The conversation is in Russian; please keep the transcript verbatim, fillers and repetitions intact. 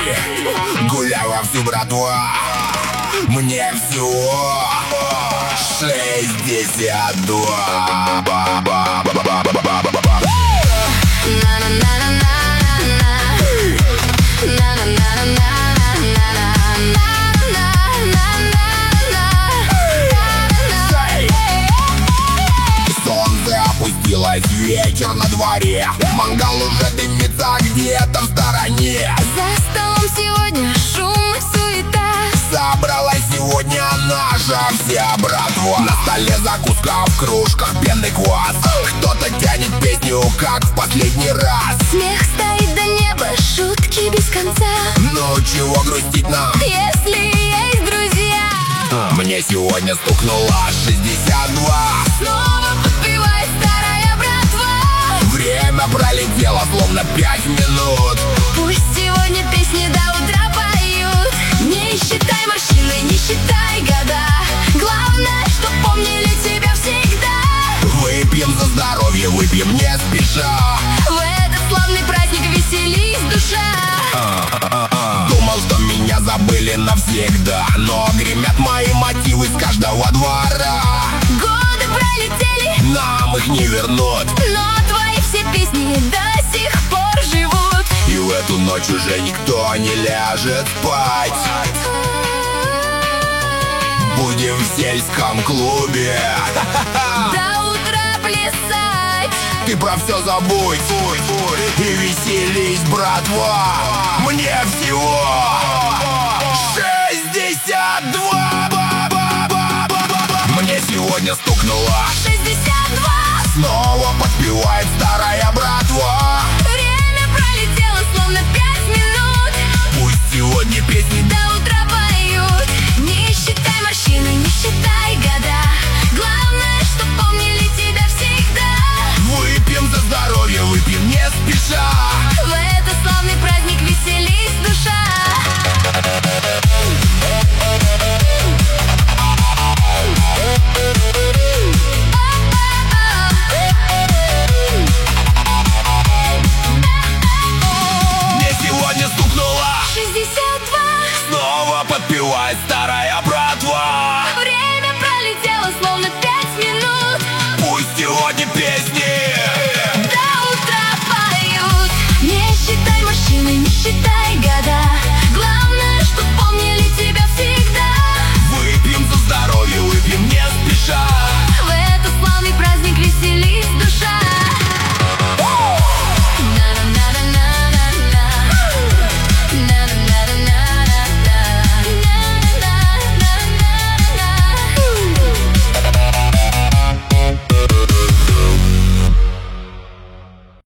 Гуляй вовсю, братва. Мне всего шестьдесят два. Солнце опустилось, вечер на дворе. Мангал уже дымится где-то в стороне. За столом сегодня шум и суета. Собралась сегодня наша вся братва. На столе закуска, в кружках пенный квас. Кто-то тянет песню, как в последний раз. Смех стоит до неба, шутки без конца. Ну чего грустить нам, если есть друзья? Мне сегодня стукнуло шестьдесят два. Снова подпевает старая братва. Время пролетело, словно пять минут. Пусть сегодня песни до утра поют. Не считай морщины, не считай года. Главное, что помнили тебя всегда. Выпьем за здоровье, выпьем не спеша. В этот славный праздник веселись, душа. Думал, что меня забыли навсегда, но гремят мои мотивы с каждого двора. Годы пролетели, Нам их не вернут, но твои все песни до сих пор живут. и в эту ночь уже никто не ляжет спать. Будем в сельском клубе. До утра плясать. Ты про все забудь и веселись, братва. Мне всего шестьдесят два. Мне сегодня стукнуло, шестьдесят два. снова подпевает старая братва. Время пролетело, словно пять минут. Пусть сегодня песни До утра поют. Не считай морщины, не считай года. Главное, что помнили тебя всегда. выпьем за здоровье, выпьем не спеша. В этот славный праздник веселись, душа. Мне сегодня стукнуло, шестьдесят два. снова подпевает старая братва. Время пролетело, словно пять минут. Пусть сегодня песни До утра поют. Не считай морщины, не считай года.